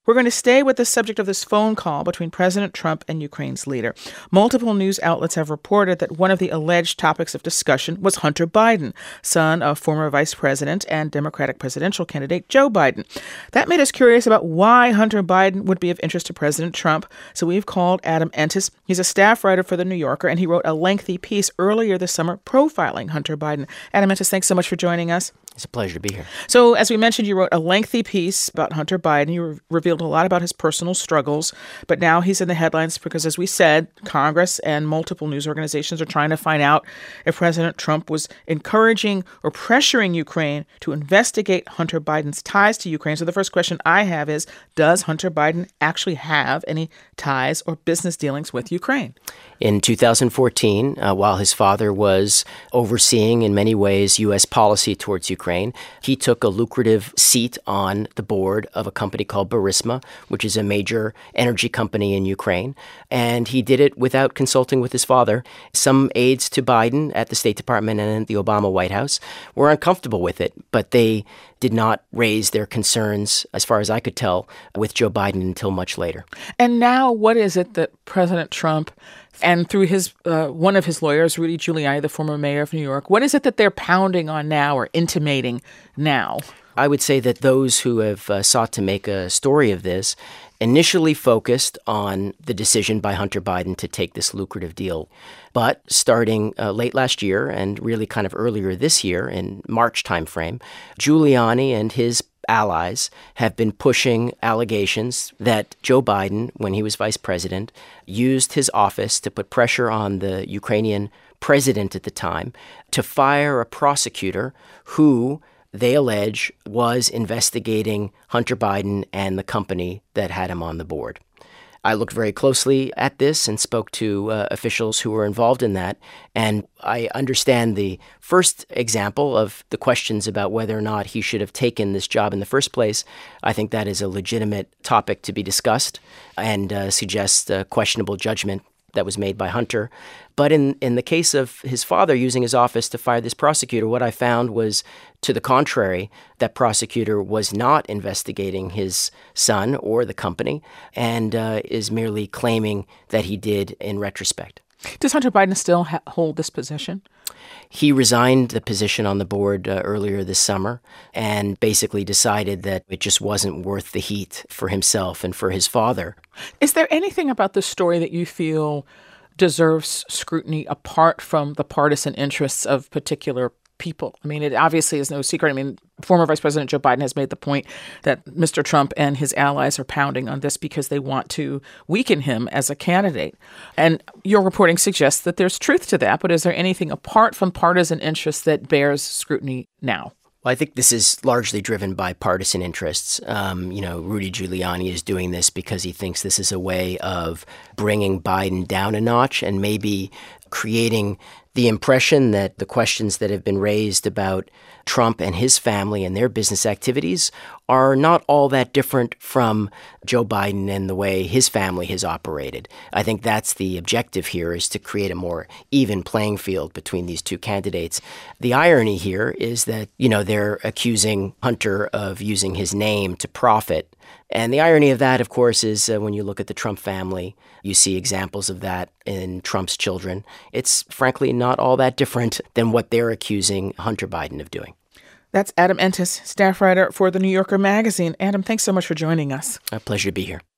We're going to stay with the subject of this phone call between President Trump and Ukraine's leader. Multiple news outlets have reported that one of the alleged topics of discussion was Hunter Biden, son of former Vice President and Democratic presidential candidate Joe Biden. That made us curious about why Hunter Biden would be of interest to President Trump. So we've called Adam Entis. He's a staff writer for The New Yorker, and he wrote a lengthy piece earlier this summer profiling Hunter Biden. Adam Entis, thanks so much for joining us. It's a pleasure to be here. So, as we mentioned, you wrote a lengthy piece about Hunter Biden. You revealed a lot about his personal struggles, but now he's in the headlines because, as we said, Congress and multiple news organizations are trying to find out if President Trump was encouraging or pressuring Ukraine to investigate Hunter Biden's ties to Ukraine. So the first question I have is, does Hunter Biden actually have any ties or business dealings with Ukraine? In 2014, while his father was overseeing, in many ways, U.S. policy towards Ukraine, he took a lucrative seat on the board of a company called Burisma, which is a major energy company in Ukraine. And he did it without consulting with his father. Some aides to Biden at the State Department and at the Obama White House were uncomfortable with it, but they did not raise their concerns, as far as I could tell, with Joe Biden until much later. And now what is it that President Trump and through his one of his lawyers, Rudy Giuliani, the former mayor of New York, what is it that they're pounding on now or intimating now? I would say that those who have sought to make a story of this initially focused on the decision by Hunter Biden to take this lucrative deal. But starting late last year and really kind of earlier this year in March timeframe, Giuliani and his allies have been pushing allegations that Joe Biden, when he was vice president, used his office to put pressure on the Ukrainian president at the time to fire a prosecutor who they allege was investigating Hunter Biden and the company that had him on the board. I looked very closely at this and spoke to officials who were involved in that. And I understand the first example of the questions about whether or not he should have taken this job in the first place. I think that is a legitimate topic to be discussed and suggests questionable judgment that was made by Hunter. But in the case of his father using his office to fire this prosecutor, what I found was, to the contrary, that prosecutor was not investigating his son or the company and is merely claiming that he did in retrospect. Does Hunter Biden still hold this position? He resigned the position on the board earlier this summer and basically decided that it just wasn't worth the heat for himself and for his father. Is there anything about this story that you feel deserves scrutiny apart from the partisan interests of particular people? I mean, it obviously is no secret. I mean, former Vice President Joe Biden has made the point that Mr. Trump and his allies are pounding on this because they want to weaken him as a candidate. And your reporting suggests that there's truth to that. But is there anything apart from partisan interests that bears scrutiny now? Well, I think this is largely driven by partisan interests. Rudy Giuliani is doing this because he thinks this is a way of bringing Biden down a notch and maybe creating the impression that the questions that have been raised about Trump and his family and their business activities are not all that different from Joe Biden and the way his family has operated. I think that's the objective here, is to create a more even playing field between these two candidates. The irony here is that, they're accusing Hunter of using his name to profit. And the irony of that, of course, is when you look at the Trump family, you see examples of that in Trump's children. It's frankly not all that different than what they're accusing Hunter Biden of doing. That's Adam Entis, staff writer for The New Yorker magazine. Adam, thanks so much for joining us. A pleasure to be here.